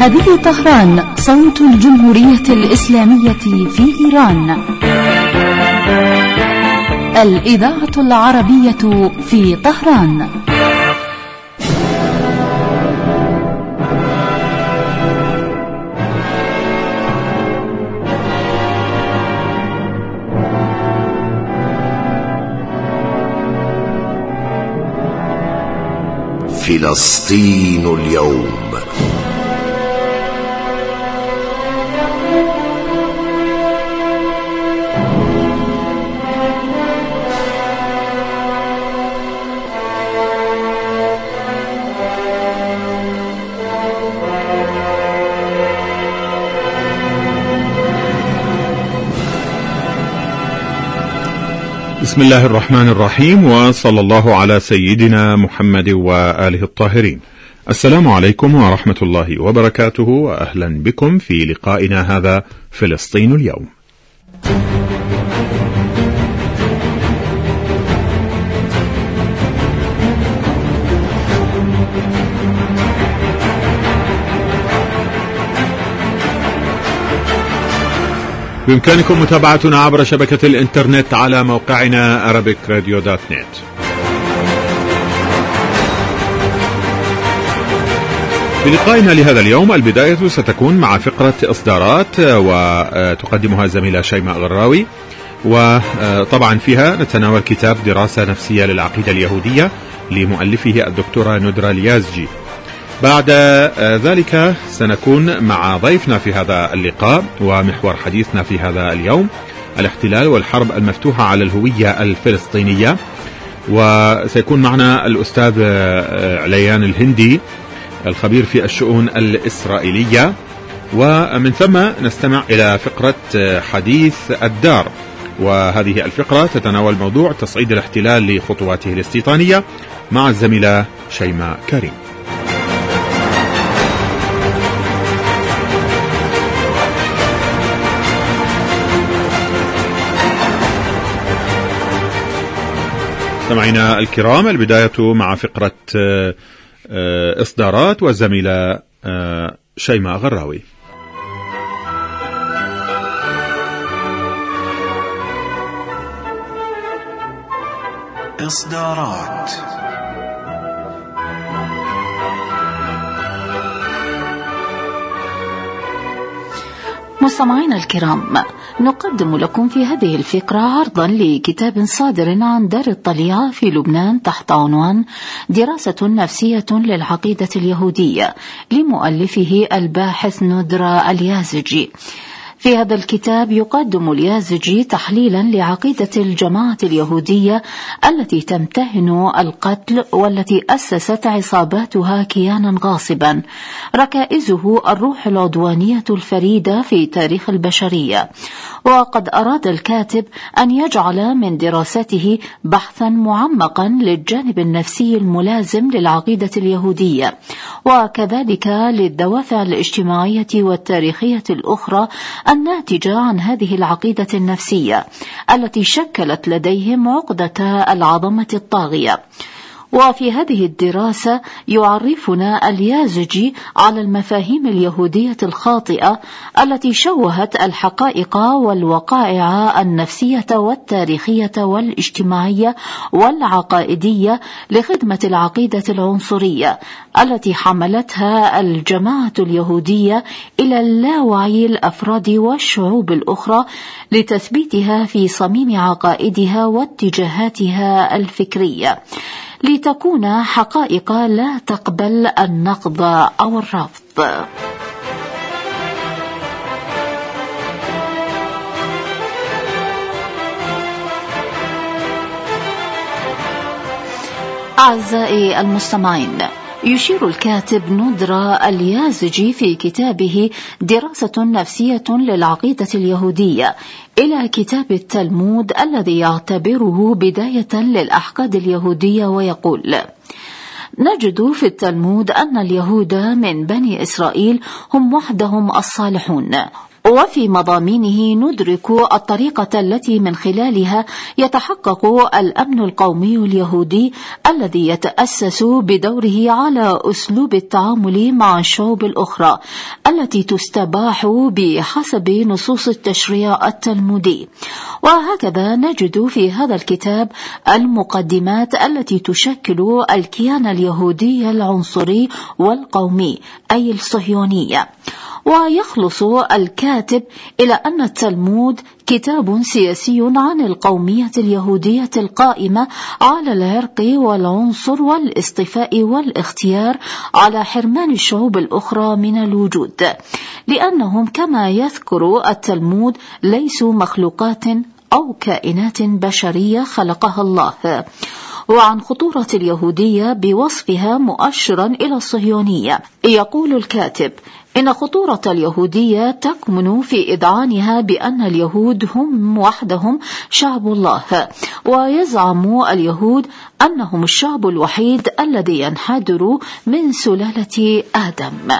هذه طهران، صوت الجمهورية الإسلامية في إيران. الإذاعة العربية في طهران. فلسطين اليوم. بسم الله الرحمن الرحيم، وصلى الله على سيدنا محمد وآله الطاهرين. السلام عليكم ورحمة الله وبركاته، وأهلا بكم في لقائنا هذا فلسطين اليوم. بإمكانكم متابعتنا عبر شبكة الإنترنت على موقعنا arabicradio.net. في لقائنا لهذا اليوم البداية ستكون مع فقرة إصدارات وتقدمها زميلة شيماء غراوي، وطبعا فيها نتناول كتاب دراسة نفسية للعقيدة اليهودية لمؤلفه الدكتورة ندرة اليازجي. بعد ذلك سنكون مع ضيفنا في هذا اللقاء، ومحور حديثنا في هذا اليوم الاحتلال والحرب المفتوحة على الهوية الفلسطينية، وسيكون معنا الأستاذ عليان الهندي الخبير في الشؤون الإسرائيلية. ومن ثم نستمع إلى فقرة حديث الدار، وهذه الفقرة تتناول موضوع تصعيد الاحتلال لخطواته الاستيطانية مع الزميلة شيماء كريم. سمعنا الكرام، البداية مع فقرة إصدارات والزميلة شيماء غراوي. إصدارات. مستمعينا الكرام، نقدم لكم في هذه الفقرة عرضا لكتاب صادر عن دار الطليعة في لبنان تحت عنوان دراسة نفسية للعقيدة اليهودية لمؤلفه الباحث ندرة اليازجي. في هذا الكتاب يقدم اليازجي تحليلا لعقيدة الجماعة اليهودية التي تمتهن القتل، والتي أسست عصاباتها كيانا غاصبا ركائزه الروح العدوانية الفريدة في تاريخ البشرية. وقد أراد الكاتب أن يجعل من دراسته بحثا معمقا للجانب النفسي الملازم للعقيدة اليهودية، وكذلك للدوافع الاجتماعية والتاريخية الأخرى الناتجة عن هذه العقيدة النفسية التي شكلت لديهم عقدة العظمة الطاغية. وفي هذه الدراسة يعرفنا اليازجي على المفاهيم اليهودية الخاطئة التي شوهت الحقائق والوقائع النفسية والتاريخية والاجتماعية والعقائدية لخدمة العقيدة العنصرية التي حملتها الجماعة اليهودية إلى اللاوعي الأفراد والشعوب الأخرى لتثبيتها في صميم عقائدها واتجاهاتها الفكرية، لتكون حقائق لا تقبل النقد أو الرفض. أعزائي المستمعين، يشير الكاتب ندرة اليازجي في كتابه دراسة نفسية للعقيدة اليهودية إلى كتاب التلمود الذي يعتبره بداية للأحقاد اليهودية، ويقول: نجد في التلمود أن اليهود من بني إسرائيل هم وحدهم الصالحون، وفي مضامينه ندرك الطريقة التي من خلالها يتحقق الأمن القومي اليهودي الذي يتأسس بدوره على أسلوب التعامل مع الشعوب الأخرى التي تستباح بحسب نصوص التشريع التلمودي. وهكذا نجد في هذا الكتاب المقدمات التي تشكل الكيان اليهودي العنصري والقومي أي الصهيونية. ويخلص الكاتب إلى أن التلمود كتاب سياسي عن القومية اليهودية القائمة على العرق والعنصر والاصطفاء والاختيار على حرمان الشعوب الأخرى من الوجود، لأنهم كما يذكر التلمود ليسوا مخلوقات أو كائنات بشرية خلقها الله. وعن خطورة اليهودية بوصفها مؤشرا إلى الصهيونية يقول الكاتب إن خطورة اليهودية تكمن في إذعانها بأن اليهود هم وحدهم شعب الله، ويزعم اليهود أنهم الشعب الوحيد الذي ينحدر من سلالة آدم.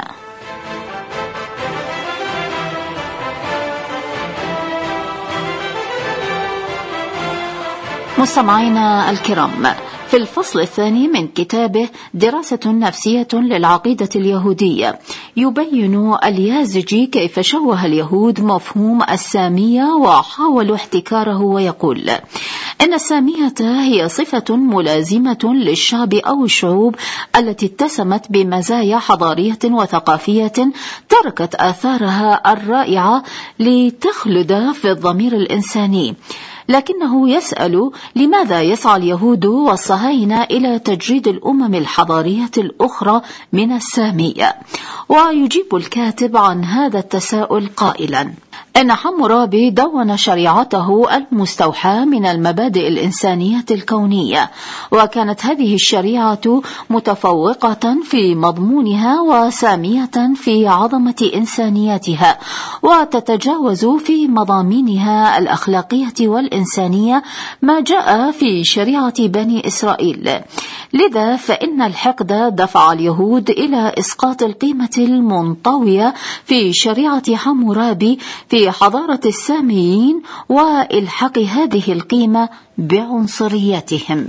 مستمعينا الكرام، في الفصل الثاني من كتابه دراسة نفسية للعقيدة اليهودية يبين اليازجي كيف شوه اليهود مفهوم السامية وحاولوا احتكاره، ويقول إن السامية هي صفة ملازمة للشعب أو الشعوب التي اتسمت بمزايا حضارية وثقافية تركت آثارها الرائعة لتخلد في الضمير الإنساني. لكنه يسأل لماذا يسعى اليهود والصهاينة إلى تجريد الأمم الحضارية الأخرى من السامية؟ ويجيب الكاتب عن هذا التساؤل قائلا إن حمورابي دون شريعته المستوحاة من المبادئ الإنسانية الكونية، وكانت هذه الشريعة متفوقة في مضمونها وسامية في عظمة إنسانيتها، وتتجاوز في مضامينها الأخلاقية والإنسانية ما جاء في شريعة بني إسرائيل. لذا فإن الحقد دفع اليهود إلى إسقاط القيمة المنطوية في شريعة حمورابي في حضارة الساميين وإلحاق هذه القيمة بعنصريتهم.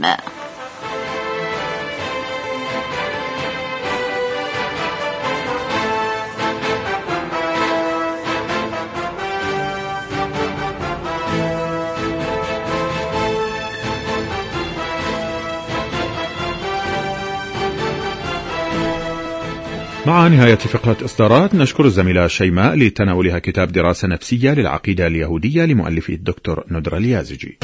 مع نهاية فقرة إصدارات نشكر الزميلة شيماء لتناولها كتاب دراسة نفسية للعقيدة اليهودية لمؤلفه الدكتور ندرة اليازجي.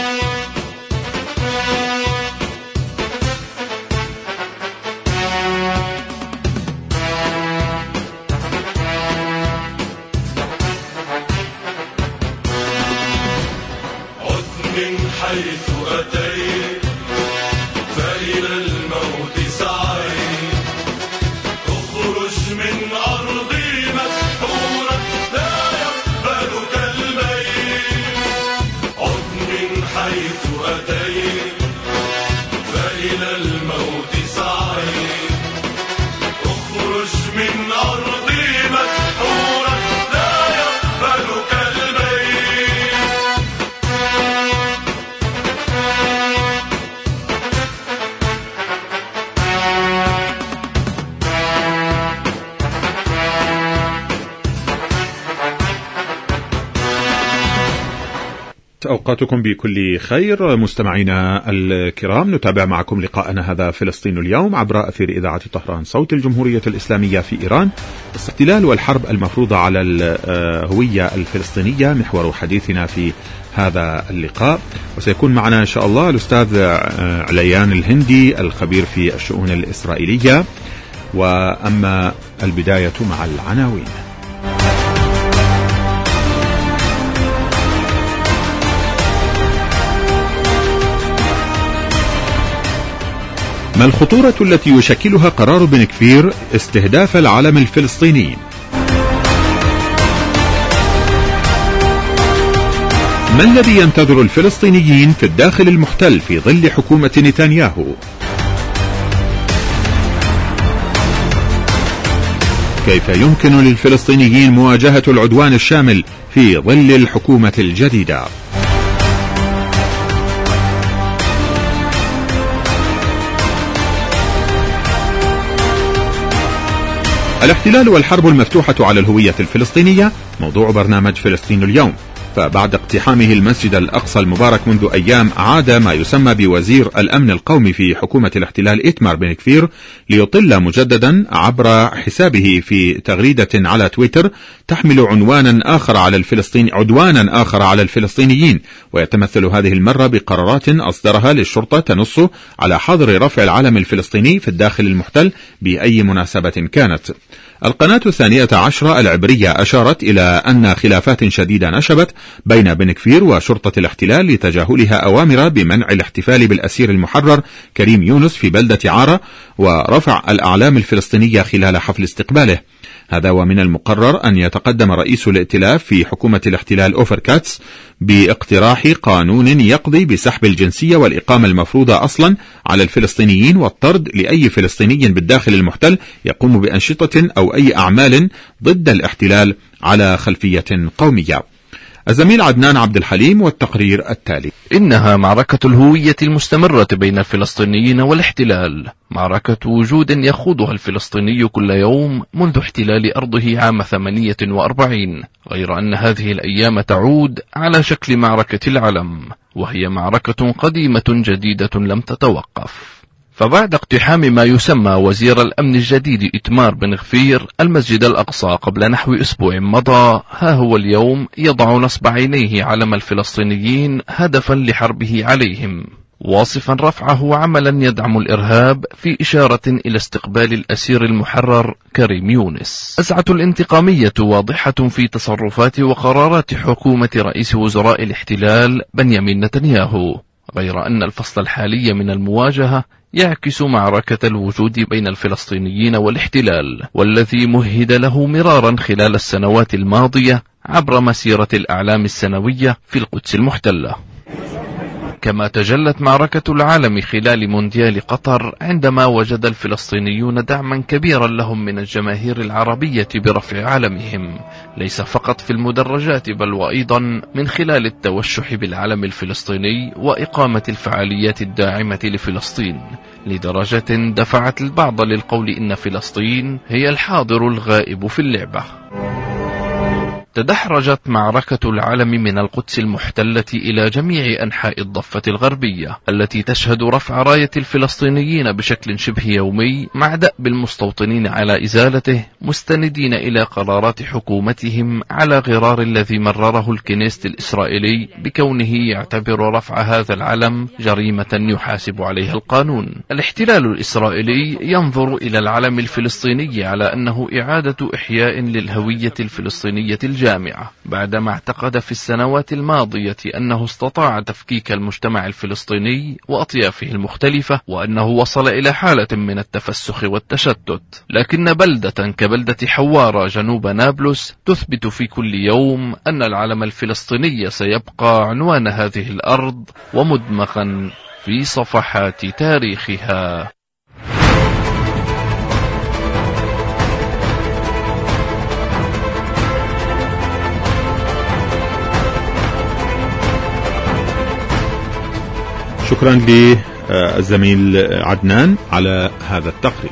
أوقاتكم بكل خير مستمعينا الكرام. نتابع معكم لقاءنا هذا فلسطين اليوم عبر أثير إذاعة طهران صوت الجمهورية الإسلامية في إيران. الاحتلال والحرب المفروضة على الهوية الفلسطينية محور حديثنا في هذا اللقاء، وسيكون معنا إن شاء الله الأستاذ عليان الهندي الخبير في الشؤون الإسرائيلية. وأما البداية مع العناوين. ما الخطورة التي يشكلها قرار بن كفير استهداف العلم الفلسطيني؟ ما الذي ينتظر الفلسطينيين في الداخل المحتل في ظل حكومة نتنياهو؟ كيف يمكن للفلسطينيين مواجهة العدوان الشامل في ظل الحكومة الجديدة. الاحتلال والحرب المفتوحة على الهوية الفلسطينية موضوع برنامج فلسطين اليوم. فبعد اقتحامه المسجد الأقصى المبارك منذ أيام، عاد ما يسمى بوزير الأمن القومي في حكومة الاحتلال إيتمار بن كفير ليطل مجددا عبر حسابه في تغريدة على تويتر تحمل عدوانا آخر على الفلسطينيين، ويتمثل هذه المرة بقرارات أصدرها للشرطة تنص على حظر رفع العلم الفلسطيني في الداخل المحتل بأي مناسبة كانت. القناة 12 العبرية أشارت إلى أن خلافات شديدة نشبت بين بن كفير وشرطة الاحتلال لتجاهلها أوامر بمنع الاحتفال بالأسير المحرر كريم يونس في بلدة عارة ورفع الأعلام الفلسطينية خلال حفل استقباله. هذا ومن المقرر أن يتقدم رئيس الائتلاف في حكومة الاحتلال أوفر كاتس باقتراح قانون يقضي بسحب الجنسية والإقامة المفروضة أصلا على الفلسطينيين والطرد لأي فلسطيني بالداخل المحتل يقوم بأنشطة أو أي أعمال ضد الاحتلال على خلفية قومية. الزميل عدنان عبد الحليم والتقرير التالي. إنها معركة الهوية المستمرة بين الفلسطينيين والاحتلال، معركة وجود يخوضها الفلسطيني كل يوم منذ احتلال أرضه عام 48، غير أن هذه الأيام تعود على شكل معركة العلم، وهي معركة قديمة جديدة لم تتوقف. فبعد اقتحام ما يسمى وزير الأمن الجديد إيتمار بن كفير المسجد الأقصى قبل نحو أسبوع مضى، ها هو اليوم يضع نصب عينيه علم الفلسطينيين هدفا لحربه عليهم، واصفا رفعه عملا يدعم الإرهاب في إشارة إلى استقبال الأسير المحرر كريم يونس. أزعة الانتقامية واضحة في تصرفات وقرارات حكومة رئيس وزراء الاحتلال بنيامين نتنياهو، غير أن الفصل الحالي من المواجهة يعكس معركة الوجود بين الفلسطينيين والاحتلال، والذي مهد له مرارا خلال السنوات الماضية عبر مسيرة الأعلام السنوية في القدس المحتلة. كما تجلت معركة العالم خلال مونديال قطر عندما وجد الفلسطينيون دعما كبيرا لهم من الجماهير العربية برفع علمهم، ليس فقط في المدرجات بل وأيضا من خلال التوشح بالعلم الفلسطيني وإقامة الفعاليات الداعمة لفلسطين، لدرجة دفعت البعض للقول إن فلسطين هي الحاضر الغائب في اللعبة. تدحرجت معركة العلم من القدس المحتلة إلى جميع أنحاء الضفة الغربية التي تشهد رفع راية الفلسطينيين بشكل شبه يومي، مع دأب المستوطنين على إزالته مستندين إلى قرارات حكومتهم على غرار الذي مرره الكنيست الإسرائيلي بكونه يعتبر رفع هذا العلم جريمة يحاسب عليها القانون. الاحتلال الإسرائيلي ينظر إلى العلم الفلسطيني على أنه إعادة إحياء للهوية الفلسطينية الجامعة، بعدما اعتقد في السنوات الماضية أنه استطاع تفكيك المجتمع الفلسطيني وأطيافه المختلفة، وأنه وصل إلى حالة من التفسخ والتشتت. لكن بلدة كبلدة حوارة جنوب نابلس تثبت في كل يوم أن العلم الفلسطيني سيبقى عنوان هذه الأرض ومدمغا في صفحات تاريخها. شكرا للزميل عدنان على هذا التقرير.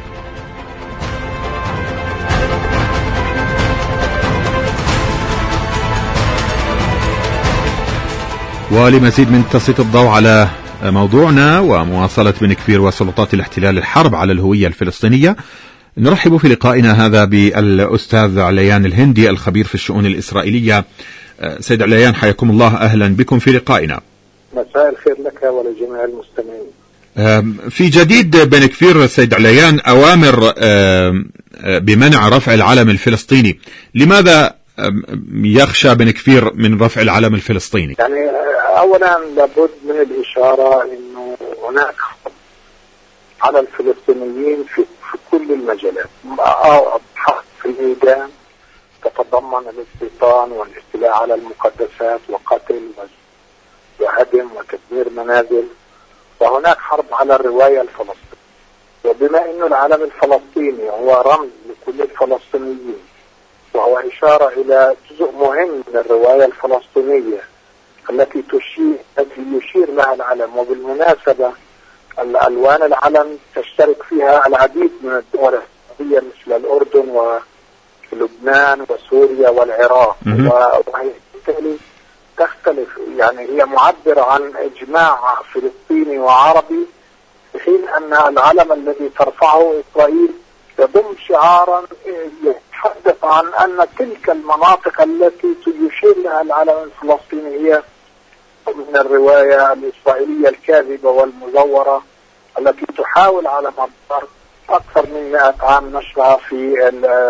ولمزيد من تسليط الضوء على موضوعنا ومواصلة بن كفير وسلطات الاحتلال الحرب على الهوية الفلسطينية، نرحب في لقائنا هذا بالأستاذ عليان الهندي الخبير في الشؤون الإسرائيلية. سيد عليان، حياكم الله، أهلا بكم في لقائنا. مساء الخير لك ولجميع المستمعين. في جديد بن كفير سيد عليان، أوامر بمنع رفع العلم الفلسطيني، لماذا يخشى بن كفير من رفع العلم الفلسطيني؟ يعني أولا لابد من الإشارة أنه هناك على الفلسطينيين في كل المجالات، في الميدان تتضمن الاستيطان والاستيلاء على المقدسات وقتل وهدم وتدمير منازل، وهناك حرب على الرواية الفلسطينية. وبما أن العلم الفلسطيني هو رمز كل الفلسطينيين، وهو إشارة إلى جزء مهم من الرواية الفلسطينية التي يشير لها العلم. وبالمناسبة الألوان العلم تشترك فيها العديد من الدول العربية مثل الأردن ولبنان وسوريا والعراق، وهي بالتالي تختلف، يعني هي معبرة عن إجماع فلسطيني وعربي، في حين أن العلم الذي ترفعه إسرائيل يضم شعارا يتحدث عن أن تلك المناطق التي يشير لها العلم الفلسطيني هي من الرواية الإسرائيلية الكاذبة والمزورة التي تحاول على مدار أكثر من 100 عام نشرها في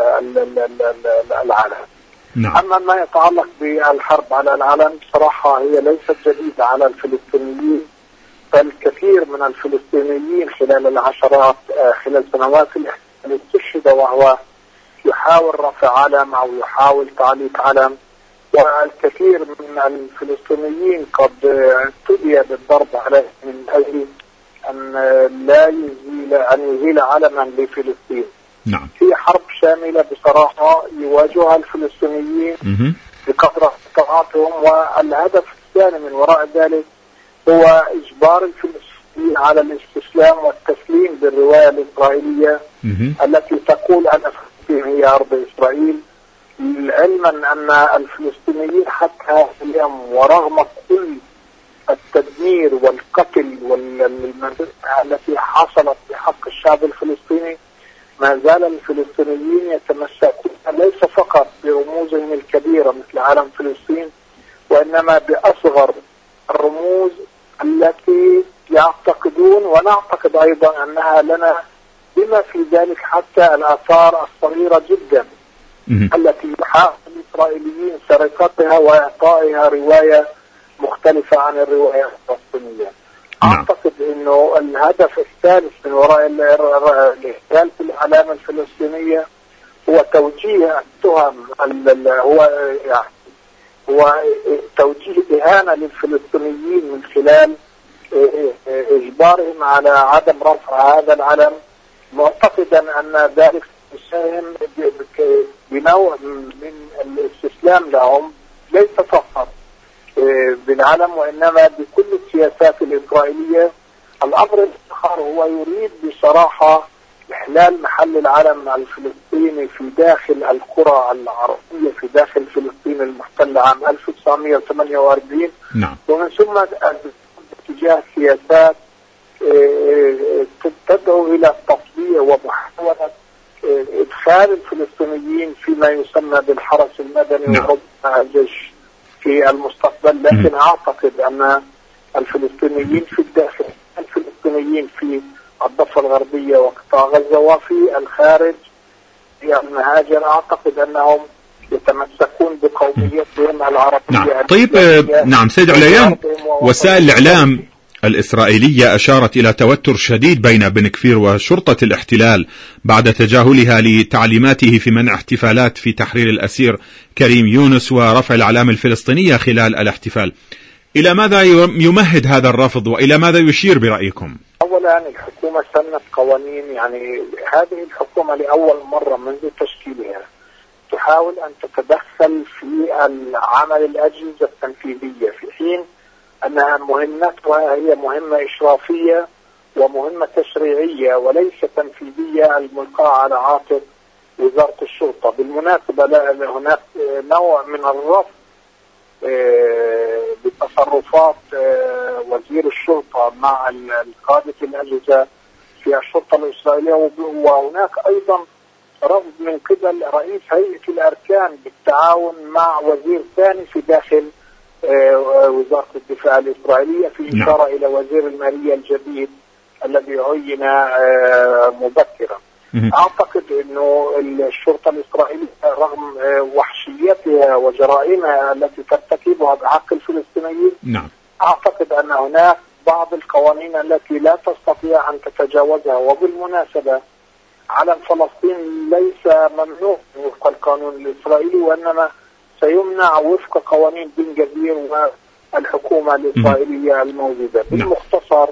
العالم. نعم. أما ما يتعلق بالحرب على العلم بصراحة هي ليست جديدة على الفلسطينيين، فالكثير من الفلسطينيين خلال سنوات الاحتلال استشهد وهو يحاول رفع علم أو يحاول تعليق علم، والكثير من الفلسطينيين قد ابتدي بالضرب عليه من أجل أن لا يزيل علما لفلسطين. نعم. في حرب شاملة بصراحة يواجهها الفلسطينيين بقدر استطاعتهم، والهدف الثاني من وراء ذلك هو إجبار الفلسطينيين على الاستسلام والتسليم بالرواية الإسرائيلية التي تقول أن فلسطين هي أرض إسرائيل، علما أن الفلسطينيين حتى اليوم ورغم كل التدمير والقتل التي حصلت بحق الشعب الفلسطيني ما زال الفلسطينيين يتمسكون ليس فقط برموزهم الكبيرة مثل علم فلسطين، وإنما بأصغر الرموز التي يعتقدون ونعتقد أيضا أنها لنا، بما في ذلك حتى الآثار الصغيرة جدا التي يحاول الإسرائيليين سرقتها وإعطائها رواية مختلفة عن الرواية الفلسطينية. أعتقد أنه الهدف الثالث من وراء الاحتلال في الإعلام الفلسطينية هو توجيه التهم، هو توجيه إهانة للفلسطينيين من خلال إجبارهم على عدم رفع هذا العلم، معتقدا أن ذلك يساهم بنوع من الاستسلام لهم ليس فقط بالعلم وإنما بكل السياسات الإسرائيلية. الأمر الآخر هو يريد بصراحة إحلال محل العلم الفلسطيني في داخل القرى العربية في داخل فلسطين المحتلة عام 1948. نعم. ومن ثم اتجاه سياسات تدعو إلى التطبيع ومحاولة إدخال الفلسطينيين فيما يسمى بالحرس المدني وربما الجيش في المستقبل. لكن أعتقد أن الفلسطينيين في الداخل، الفلسطينيين في الضفة الغربية وقطاع غزة وفي الخارج في المهاجر، أعتقد أنهم يتمسكون بقوميتهم العربية. نعم. طيب نعم سيد عليان، وسائل الإعلام الإسرائيلية أشارت إلى توتر شديد بين بن كفير وشرطة الاحتلال بعد تجاهله لتعليماته في منع احتفالات في تحرير الأسير كريم يونس ورفع الأعلام الفلسطينية خلال الاحتفال. إلى ماذا يمهد هذا الرفض وإلى ماذا يشير برأيكم؟ أولا الحكومة سنت قوانين، يعني هذه الحكومة لأول مرة منذ تشكيلها تحاول أن تتدخل في عمل الأجهزة التنفيذية، في حين أنها مهمتها هي مهمة إشرافية ومهمة تشريعية وليس تنفيذية الملقاة على عاتق وزارة الشرطة. بالمناسبة هناك نوع من الرفض بتصرفات وزير الشرطة مع قادة الأجهزة في الشرطة الإسرائيلية، وهناك أيضا رفض من قبل رئيس هيئة الأركان بالتعاون مع وزير ثاني في داخل وزارة الدفاع الإسرائيلية، في إشارة إلى وزير المالية الجديد الذي عين مبكرا. أعتقد أنه الشرطة الإسرائيلية رغم وحشيتها وجرائمها التي ترتكبها بحق الفلسطينيين، أعتقد أن هناك بعض القوانين التي لا تستطيع أن تتجاوزها. وبالمناسبة علم فلسطين ليس ممنوع وفق القانون الإسرائيلي، وإنما سيمنع وفق قوانين بن جبير والحكومة الإسرائيلية الموجودة. بالمختصر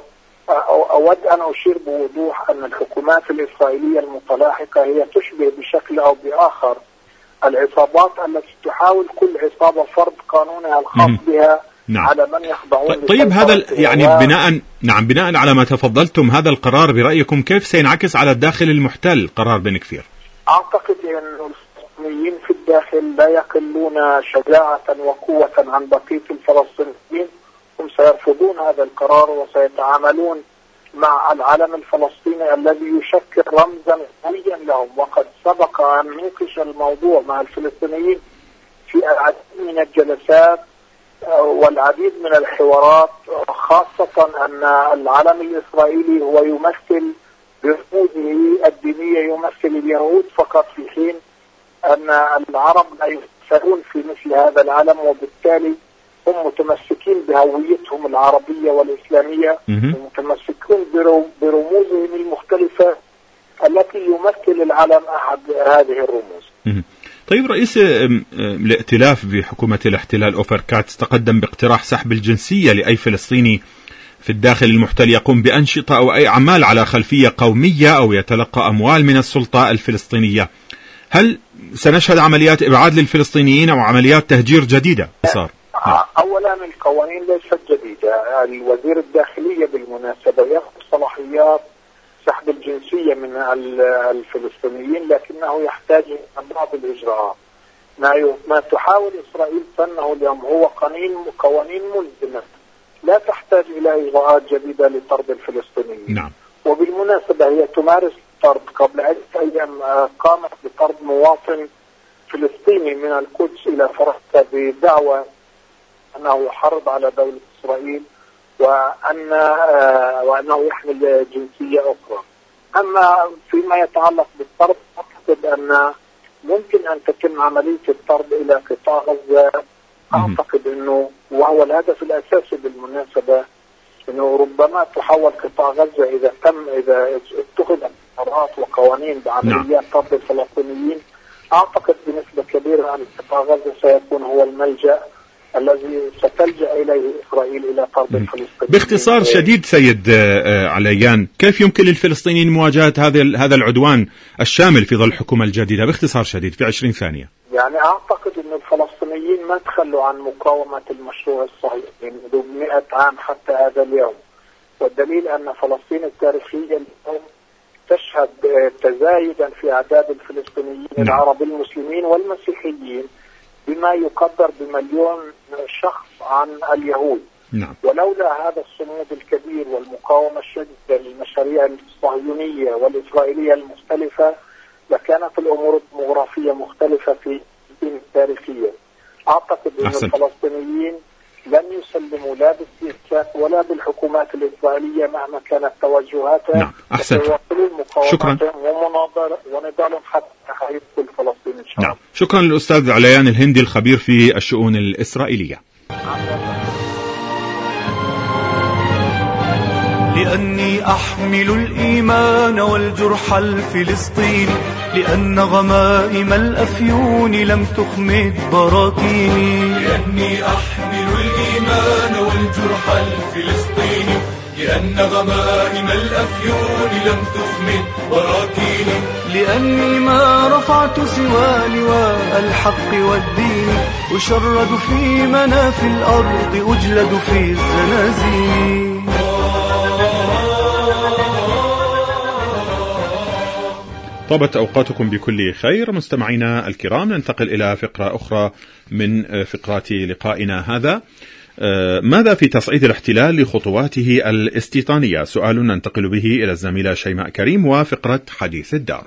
أود أن أشير بوضوح أن الحكومات الإسرائيلية المتلاحقة هي تشبه بشكل أو بآخر العصابات التي تحاول كل عصابة فرض قانونها الخاص بها على من يخضعون. طيب هذا يعني بناء على ما تفضلتم، هذا القرار برأيكم كيف سينعكس على الداخل المحتل، قرار بن كفير؟ أعتقد أن الفلسطينيين في الداخل لا يقلون شجاعة وقوة عن بقية الفلسطينيين. هم سيرفضون هذا القرار وسيتعاملون مع العلم الفلسطيني الذي يشكل رمزا قويا لهم. وقد سبق أن نوقش الموضوع مع الفلسطينيين في العديد من الجلسات والعديد من الحوارات، خاصة أن العلم الإسرائيلي هو يمثل برموزه الدينية يمثل اليهود فقط، في حين أن العرب لا يؤثرون في مثل هذا العلم، وبالتالي هم متمسكين بهويتهم العربية والإسلامية ومتمسكون برموزهم المختلفة التي يمثل العلم أحد هذه الرموز. طيب رئيس الائتلاف بحكومة الاحتلال أوفر كاتس تقدم باقتراح سحب الجنسية لأي فلسطيني في الداخل المحتل يقوم بأنشطة أو أي أعمال على خلفية قومية أو يتلقى أموال من السلطة الفلسطينية. هل سنشهد عمليات إبعاد للفلسطينيين أو عمليات تهجير جديدة؟ أولا القوانين ليست جديدة. الوزير الداخلية بالمناسبة يأخذ صلاحيات سحب الجنسية من الفلسطينيين، لكنه يحتاج إلى بعض الإجراءات. ما تحاول إسرائيل سنه اليوم هو قوانين ملزمة لا تحتاج إلى إجراءات جديدة لطرد الفلسطينيين. وبالمناسبة هي تمارس الطرد. قبل عدة أيام قامت بطرد مواطن فلسطيني من القدس إلى فرنسا بدعوى أنه يحرض على دولة إسرائيل وأنه يحمل جنسية أخرى. أما فيما يتعلق بالطرد، أعتقد أن ممكن أن تتم عملية الطرد إلى قطاع غزة. أعتقد أنه وهو الهدف الأساسي بالمناسبة أنه ربما تحول قطاع غزة إذا اتخذت قرارات وقوانين بعمليات طرد الفلسطينيين. أعتقد بنسبة كبيرة أن قطاع غزة سيكون هو الملجأ الذي ستلجأ إليه إسرائيل إلى طرد الفلسطينيين. باختصار شديد سيد عليان، كيف يمكن للفلسطينيين مواجهة هذا العدوان الشامل في ظل الحكومة الجديدة؟ باختصار شديد في 20 ثانية. يعني أعتقد أن الفلسطينيين ما تخلوا عن مقاومة المشروع الصهيوني منذ 100 عام حتى هذا اليوم، والدليل أن فلسطين التاريخية اليوم تشهد تزايدا في أعداد الفلسطينيين العرب المسلمين والمسيحيين بما يقدر بمليون شخص عن اليهود. ولولا هذا الصمود الكبير والمقاومة الشديدة للمشاريع الصهيونية والإسرائيلية المختلفة لكانت الأمور الديموغرافية مختلفة في فلسطين التاريخية. أعتقد أن الفلسطينيين لن يسلموا لا بالسياسات ولا بالحكومات الإسرائيلية مهما كانت توجهاتها. سيواصلون مقاومتهم ونضالهم حتى تحقيق كل فلسطين إن شاء الله. شكرا للأستاذ عليان الهندي الخبير في الشؤون الإسرائيلية. لأني أحمل الإيمان والجرح الفلسطيني، لأن غمائم الأفيون لم تخمد براكيني. لأني أحمل الإيمان والجرح الفلسطيني، لأن غمائم الأفيون لم تخمد براكيني. لأني ما رفعت سوى لواء الحق والدين، أشرد في مناف الأرض أجلد في الزنازين. طابت أوقاتكم بكل خير مستمعينا الكرام. ننتقل إلى فقرة أخرى من فقرات لقائنا هذا. ماذا في تصعيد الاحتلال لخطواته الاستيطانية؟ سؤال ننتقل به إلى الزميلة شيماء كريم وفقرة حديث الدار.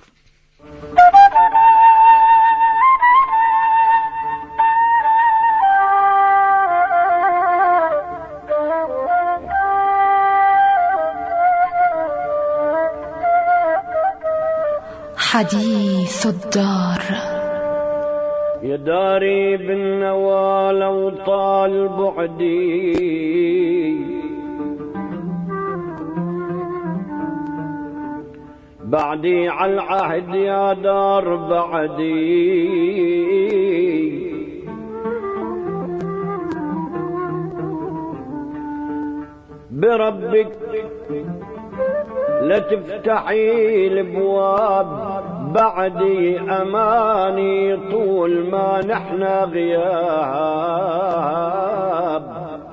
حديث الدار. يا داري بالنوى لو طال بعدي، بعدي على العهد يا دار بعدي. بربك لا تفتحي الابواب بعدي اماني طول ما نحن غياب.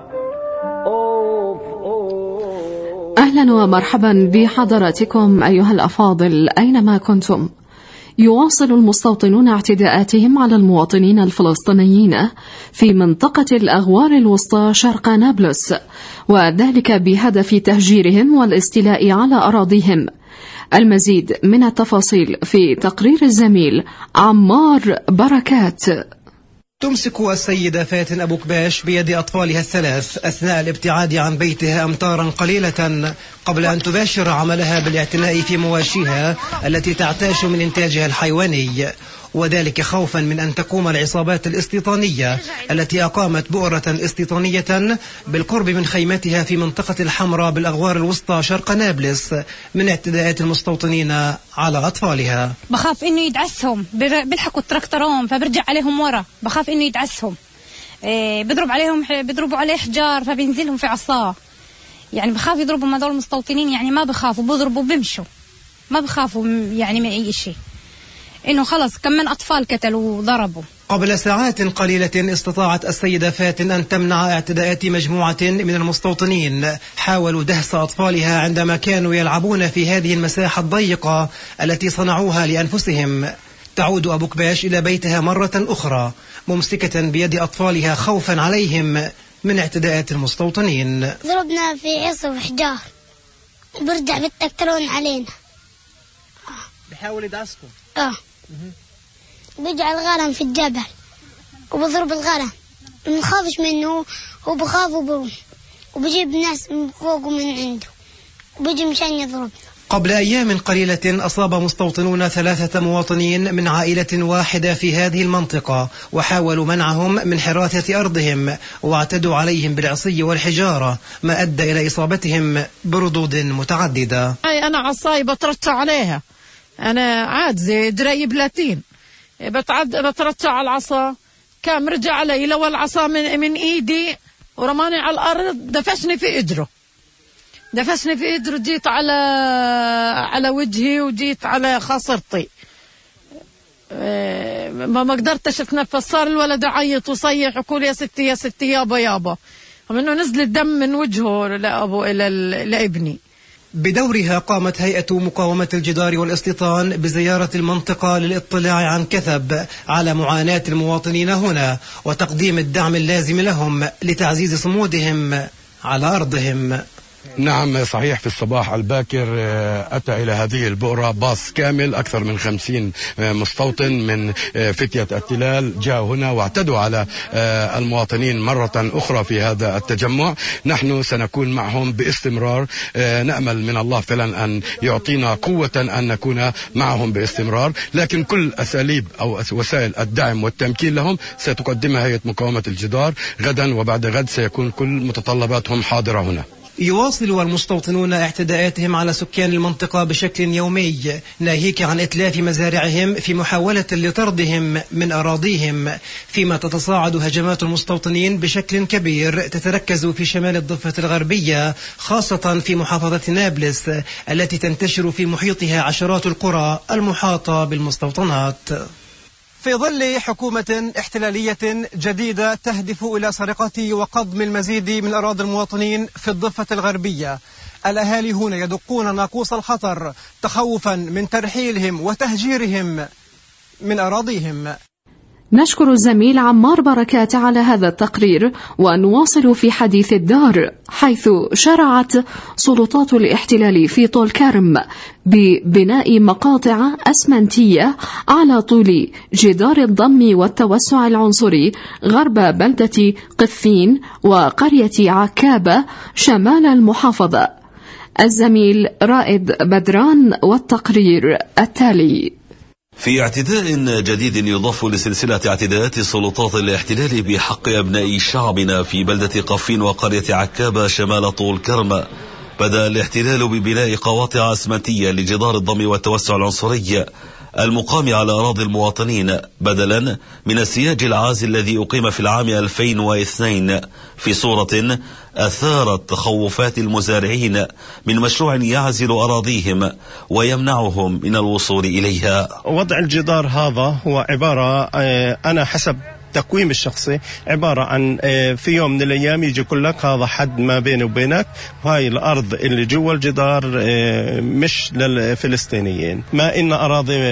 أوف أوف. أهلا ومرحبا بحضراتكم أيها الأفاضل أينما كنتم. يواصل المستوطنون اعتداءاتهم على المواطنين الفلسطينيين في منطقة الأغوار الوسطى شرق نابلس، وذلك بهدف تهجيرهم والاستيلاء على أراضيهم. المزيد من التفاصيل في تقرير الزميل عمار بركات. تمسك السيدة فاتن أبو كباش بيد أطفالها الثلاث أثناء الابتعاد عن بيتها أمتارا قليلة قبل أن تباشر عملها بالاعتناء في مواشيها التي تعتاش من إنتاجها الحيواني، وذلك خوفا من أن تقوم العصابات الاستيطانية التي أقامت بؤرة استيطانية بالقرب من خيمتها في منطقة الحمراء بالأغوار الوسطى شرق نابلس من اعتداءات المستوطنين على أطفالها. بخاف إنه يدعسهم، بيلحقوا التراكترون فبرجع عليهم ورا، بخاف إنه يدعسهم، بيضربوا عليه حجار فبينزلهم في عصاه. يعني بخاف يضربوا هذول المستوطنين، يعني ما بخافوا، بيضربوا بيمشوا، ما بخافوا يعني من أي شيء، إنه خلص كم من أطفال قتلوا وضربوا. قبل ساعات قليلة استطاعت السيدة فاتن أن تمنع اعتداءات مجموعة من المستوطنين حاولوا دهس أطفالها عندما كانوا يلعبون في هذه المساحة الضيقة التي صنعوها لأنفسهم. تعود أبو كباش إلى بيتها مرة أخرى ممسكة بيد أطفالها خوفا عليهم من اعتداءات المستوطنين. ضربنا في عصا وحجار، برجع بالتكترون علينا، بحاول يدعسكم. بيجعل الغنم في الجبل وبضرب الغنم، ما نخافش منه، هو بخاف وبيجيب ناس من فوق ومن عنده وبيجي مشان يضربنا. قبل أيام قليلة أصاب مستوطنون 3 مواطنين من عائلة واحدة في هذه المنطقة وحاولوا منعهم من حراثة أرضهم واعتدوا عليهم بالعصي والحجارة، ما أدى إلى إصابتهم بردود متعددة. أنا عصاي بترتع عليها، أنا عاد دراي بلاتين بترتع على العصا، كان رجع علي لو العصا من إيدي ورماني على الأرض، دفشني في إجره، جيت على وجهي وجيت على خاصرتي، ما قدرتش اتنفس، صار الولد يعيط ويصيح ويقول يا ستي يا ستي يابا، منه نزل الدم من وجهه لابني. بدورها قامت هيئة مقاومة الجدار والاستيطان بزيارة المنطقة للاطلاع عن كثب على معاناة المواطنين هنا وتقديم الدعم اللازم لهم لتعزيز صمودهم على أرضهم. نعم صحيح، في الصباح الباكر أتى إلى هذه البؤرة باص كامل أكثر من 50 مستوطن من فتية التلال جاءوا هنا واعتدوا على المواطنين مرة أخرى في هذا التجمع. نحن سنكون معهم باستمرار، نأمل من الله فعلا أن يعطينا قوة أن نكون معهم باستمرار، لكن كل أساليب أو وسائل الدعم والتمكين لهم ستقدمها هيئة مقاومة الجدار غدا وبعد غد، سيكون كل متطلباتهم حاضرة هنا. يواصل المستوطنون اعتداءاتهم على سكان المنطقة بشكل يومي، ناهيك عن إتلاف مزارعهم في محاولة لطردهم من أراضيهم، فيما تتصاعد هجمات المستوطنين بشكل كبير تتركز في شمال الضفة الغربية، خاصة في محافظة نابلس التي تنتشر في محيطها عشرات القرى المحاطة بالمستوطنات. في ظل حكومة احتلالية جديدة تهدف إلى سرقة وقضم المزيد من أراضي المواطنين في الضفة الغربية، الأهالي هنا يدقون ناقوس الخطر تخوفا من ترحيلهم وتهجيرهم من أراضيهم. نشكر الزميل عمار بركات على هذا التقرير، ونواصل في حديث الدار، حيث شرعت سلطات الاحتلال في طول كرم ببناء مقاطع أسمنتية على طول جدار الضم والتوسع العنصري غرب بلدة قفين وقرية عكابة شمال المحافظة. الزميل رائد بدران والتقرير التالي. في اعتداء جديد يضاف لسلسلة اعتداءات سلطات الاحتلال بحق أبناء شعبنا في بلدة قفين وقرية عكابة شمال طول كرم، بدأ الاحتلال ببناء قواطع أسمنتية لجدار الضم والتوسع العنصري المقام على أراضي المواطنين بدلا من السياج العازل الذي أقيم في العام 2002 في صورة أثارت تخوفات المزارعين من مشروع يعزل أراضيهم ويمنعهم من الوصول إليها. وضع الجدار هذا هو عبارة أنا حسب تقويم الشخصي عبارة عن في يوم من الأيام يجي يقول لك هذا حد ما بيني وبينك، وهاي الأرض اللي جوا الجدار مش للفلسطينيين، ما إن أراضي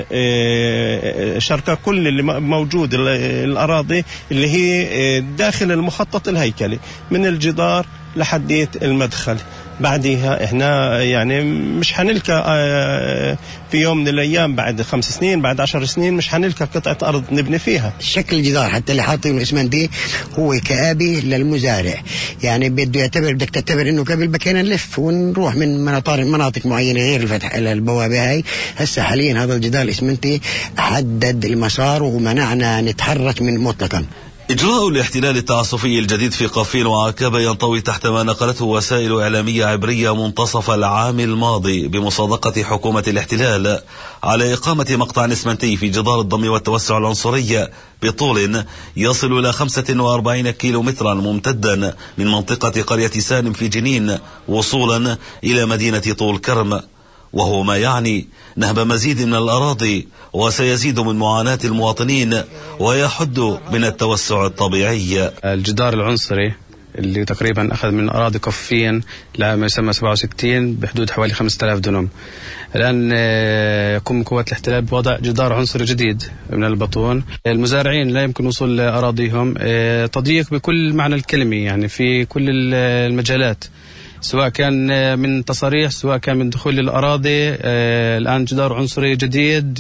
شركة كل اللي موجود الأراضي اللي هي داخل المخطط الهيكلي من الجدار لحدية المدخل. بعدها احنا يعني مش حنلقى في يوم من الايام بعد 5 سنين بعد 10 سنين مش حنلقى قطعة ارض نبني فيها. شكل الجدار حتى اللي حاطينه اسمنتي هو كآبي للمزارع، يعني بده يعتبر بدك تعتبر انه قبل بكينا نلف ونروح من مناطق معينة غير الفتح البوابة هاي. هسه حاليا هذا الجدار الاسمنتي حدد المسار ومنعنا نتحرك من مطلقا. إجراء الاحتلال التعسفي الجديد في قفين وعكابة ينطوي تحت ما نقلته وسائل إعلامية عبرية منتصف العام الماضي بمصادقة حكومة الاحتلال على إقامة مقطع إسمنتي في جدار الضم والتوسع العنصري بطول يصل إلى 45 كيلومترا ممتدا من منطقة قرية سالم في جنين وصولا إلى مدينة طول كرم، وهو ما يعني نهب مزيد من الأراضي وسيزيد من معاناة المواطنين ويحد من التوسع الطبيعي. الجدار العنصري اللي تقريبا أخذ من أراضي قفين لما يسمى 67 بحدود حوالي 5000 دنم. الآن يقوم قوات الاحتلال بوضع جدار عنصري جديد من البطون. المزارعين لا يمكن وصول أراضيهم، تضييق بكل معنى الكلمة يعني في كل المجالات، سواء كان من تصاريح سواء كان من دخول الأراضي. الآن جدار عنصري جديد،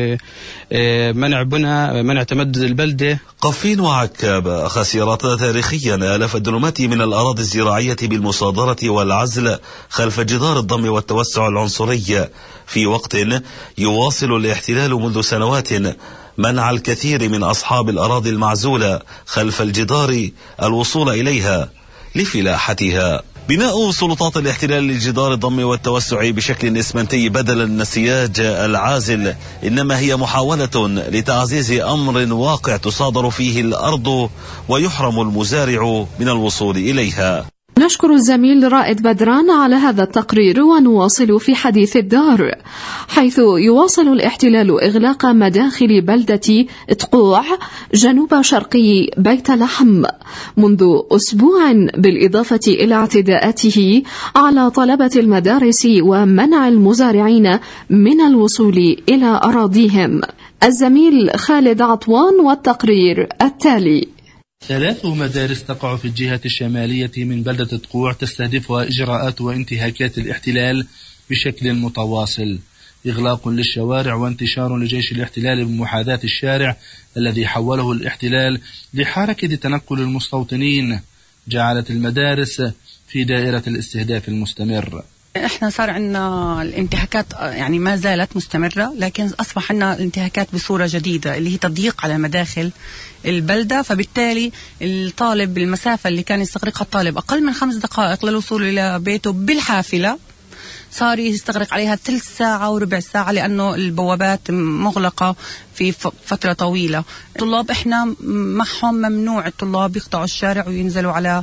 منع بناء، منع تمدد البلدة. قفين وعكابة خسرت تاريخيا آلاف الدنومات من الأراضي الزراعية بالمصادرة والعزل خلف جدار الضم والتوسع العنصري، في وقت يواصل الاحتلال منذ سنوات منع الكثير من أصحاب الأراضي المعزولة خلف الجدار الوصول إليها لفلاحتها. بناء سلطات الاحتلال لجدار الضم والتوسع بشكل اسمنتي بدلا من السياج العازل إنما هي محاولة لتعزيز أمر واقع تصادر فيه الأرض ويحرم المزارع من الوصول إليها. نشكر الزميل رائد بدران على هذا التقرير، ونواصل في حديث الدار، حيث يواصل الاحتلال إغلاق مداخل بلدة تقوع جنوب شرقي بيت لحم منذ أسبوع، بالإضافة إلى اعتداءاته على طلبة المدارس ومنع المزارعين من الوصول إلى أراضيهم. الزميل خالد عطوان والتقرير التالي. 3 مدارس تقع في الجهة الشمالية من بلدة تقوع تستهدفها إجراءات وانتهاكات الاحتلال بشكل متواصل، إغلاق للشوارع وانتشار لجيش الاحتلال بمحاذاة الشارع الذي حوله الاحتلال لحركة تنقل المستوطنين، جعلت المدارس في دائرة الاستهداف المستمر. احنا صار عندنا الانتهاكات يعني ما زالت مستمرة، لكن أصبح عندنا الانتهاكات بصورة جديدة اللي هي تضييق على مداخل البلدة، فبالتالي الطالب بالمسافة اللي كان يستغرقها الطالب أقل من 5 دقائق للوصول إلى بيته بالحافلة صار يستغرق عليها 3 ساعة وربع ساعة، لأنه البوابات مغلقة في فترة طويلة. الطلاب احنا معهم ممنوع الطلاب يقطعوا الشارع وينزلوا على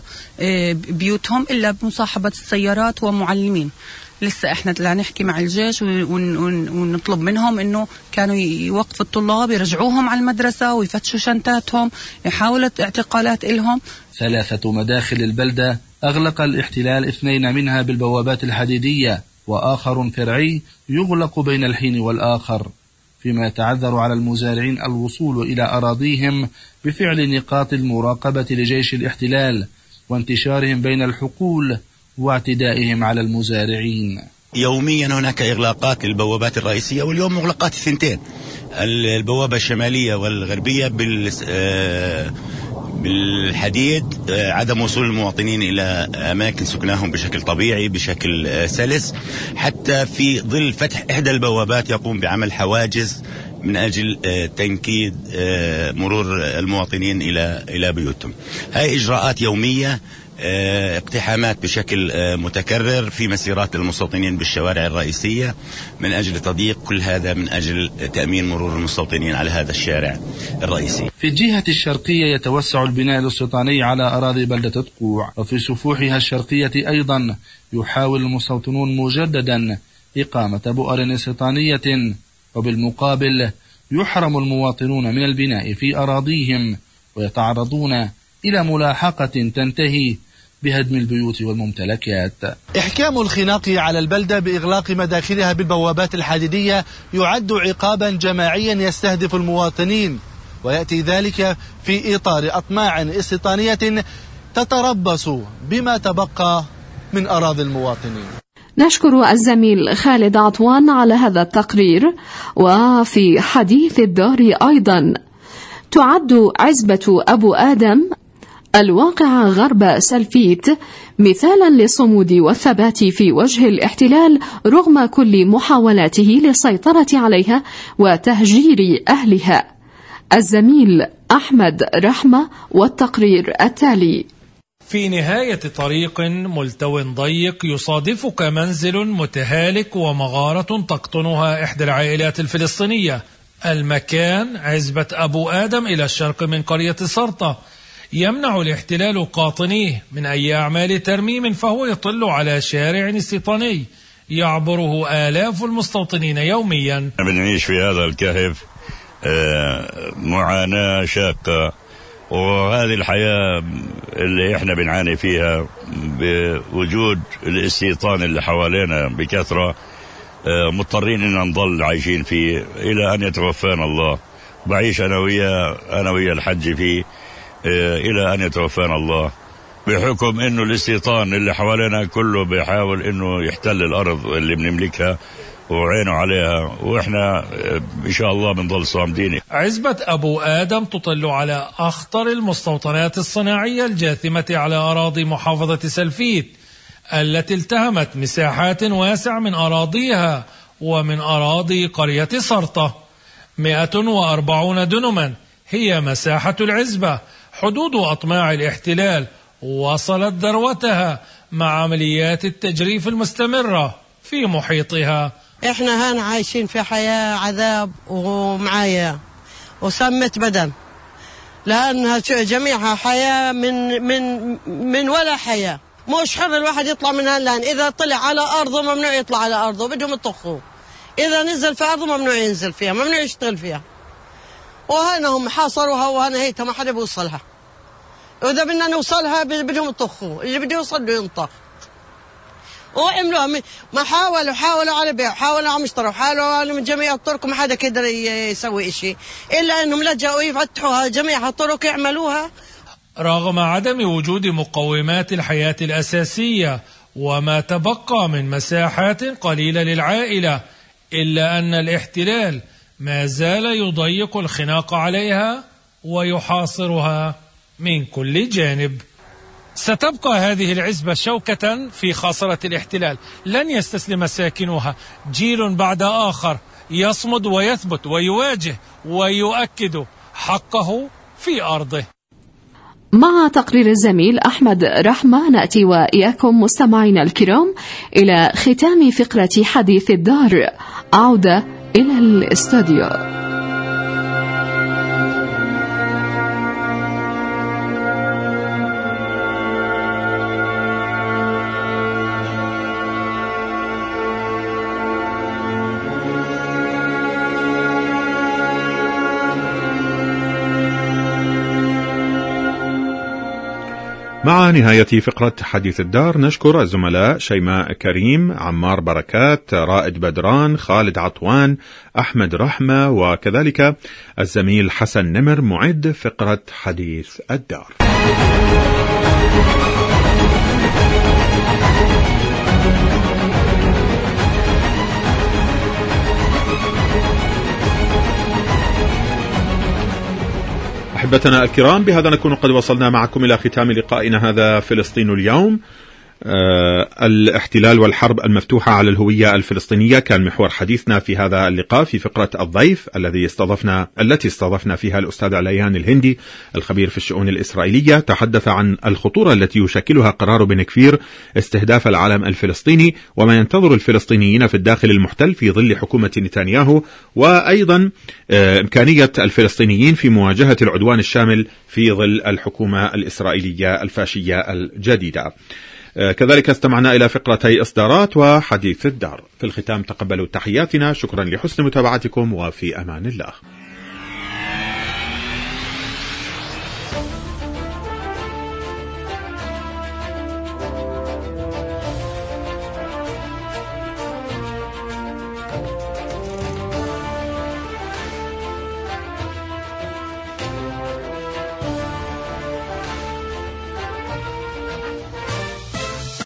بيوتهم إلا بمصاحبة السيارات ومعلمين. لسه احنا لا نحكي مع الجيش ونطلب منهم انه كانوا يوقفوا الطلاب يرجعوهم على المدرسة ويفتشوا شنطاتهم، يحاولوا اعتقالات إلهم. 3 مداخل البلدة أغلق الاحتلال 2 منها بالبوابات الحديدية، وآخر فرعي يغلق بين الحين والآخر، فيما يتعذر على المزارعين الوصول إلى أراضيهم بفعل نقاط المراقبة لجيش الاحتلال وانتشارهم بين الحقول واعتدائهم على المزارعين. يوميا هناك إغلاقات للبوابات الرئيسية، واليوم مغلقات 2، البوابة الشمالية والغربية بالحديد، عدم وصول المواطنين إلى أماكن سكناهم بشكل طبيعي بشكل سلس، حتى في ظل فتح إحدى البوابات يقوم بعمل حواجز من أجل تنكيد مرور المواطنين إلى بيوتهم. هاي إجراءات يومية اقتحامات بشكل متكرر في مسيرات المستوطنين بالشوارع الرئيسية من أجل تضييق كل هذا، من أجل تأمين مرور المستوطنين على هذا الشارع الرئيسي. في الجهة الشرقية يتوسع البناء الاستيطاني على أراضي بلدة تقوع، وفي سفوحها الشرقية أيضا يحاول المستوطنون مجددا إقامة بؤر استيطانية، وبالمقابل يحرم المواطنون من البناء في أراضيهم ويتعرضون إلى ملاحقة تنتهي بهدم البيوت والممتلكات. إحكام الخناق على البلدة بإغلاق مداخلها بالبوابات الحديدية يعد عقابا جماعيا يستهدف المواطنين، ويأتي ذلك في إطار أطماع استيطانية تتربص بما تبقى من أراضي المواطنين. نشكر الزميل خالد عطوان على هذا التقرير. وفي حديث الدار أيضا، تعد عزبة أبو آدم الواقعة غرب سلفيت مثالا للصمود والثبات في وجه الاحتلال رغم كل محاولاته للسيطرة عليها وتهجير أهلها. الزميل أحمد رحمة والتقرير التالي. في نهاية طريق ملتو ضيق يصادفك منزل متهالك ومغارة تقطنها إحدى العائلات الفلسطينية. المكان عزبة أبو آدم إلى الشرق من قرية سرطة. يمنع الاحتلال قاطنيه من أي أعمال ترميم، فهو يطل على شارع استيطاني يعبره آلاف المستوطنين يوميا. بنعيش في هذا الكهف معاناة شاقة، وهذه الحياة اللي احنا بنعاني فيها بوجود الاستيطان اللي حوالينا بكثرة، مضطرين ان نضل عايشين فيه الى ان يتوفانا الله. بعيش انا ويا الحج فيه الى ان يتوفانا الله، بحكم انه الاستيطان اللي حوالينا كله بيحاول انه يحتل الارض اللي بنملكها وعينه عليها، واحنا ان شاء الله بنضل صامدين. عزبة أبو آدم تطل على أخطر المستوطنات الصناعية الجاثمة على أراضي محافظة سلفيت، التي التهمت مساحات واسعة من أراضيها ومن أراضي قرية سرطة. 140 دنما هي مساحة العزبة. حدود أطماع الاحتلال وصلت ذروتها مع عمليات التجريف المستمرة في محيطها. احنا هان عايشين في حياة عذاب ومعايا وسمة بدن، لأنها جميعها حياة من ولا حياة. مش حر الواحد يطلع من هاللان، إذا طلع على أرضه ممنوع يطلع على أرضه، بدهم يطخوه. إذا نزل في أرضه ممنوع ينزل فيها، ممنوع يشتغل فيها. وهنا هم حاصروها وهنا هيتها ما حدا بيوصلها، وإذا بدنا نوصلها بدهم يطخوه، اللي بده يوصل بده ينطخ. وعملوها ما حاولوا على بيع، حاولوا على مشترى، حاولوا من جميع الطرق، ما حدا قدر يسوي شيء إلا أنهم لجأوا يفتحوها جميع الطرق يعملوها. رغم عدم وجود مقومات الحياة الأساسية وما تبقى من مساحات قليلة للعائلة، إلا أن الاحتلال ما زال يضيق الخناق عليها ويحاصرها من كل جانب. ستبقى هذه العزبة شوكة في خاصرة الاحتلال، لن يستسلم ساكنوها. جيل بعد آخر يصمد ويثبت ويواجه ويؤكد حقه في أرضه. مع تقرير الزميل أحمد رحمة نأتي وإياكم مستمعينا الكرام إلى ختام فقرة حديث الدار. عودة إلى الاستوديو. مع نهاية فقرة حديث الدار نشكر الزملاء شيماء كريم، عمار بركات، رائد بدران، خالد عطوان، أحمد رحمة، وكذلك الزميل حسن نمر معد فقرة حديث الدار. أحبتنا الكرام، بهذا نكون قد وصلنا معكم إلى ختام لقائنا هذا فلسطين اليوم. الاحتلال والحرب المفتوحة على الهوية الفلسطينية كان محور حديثنا في هذا اللقاء في فقرة الضيف التي استضفنا فيها الأستاذ عليان الهندي الخبير في الشؤون الإسرائيلية. تحدث عن الخطورة التي يشكلها قرار بن كفير استهداف العلم الفلسطيني وما ينتظر الفلسطينيين في الداخل المحتل في ظل حكومة نتنياهو، وأيضا إمكانية الفلسطينيين في مواجهة العدوان الشامل في ظل الحكومة الإسرائيلية الفاشية الجديدة. كذلك استمعنا إلى فقرتي إصدارات وحديث الدار. في الختام تقبلوا تحياتنا، شكرا لحسن متابعتكم وفي أمان الله.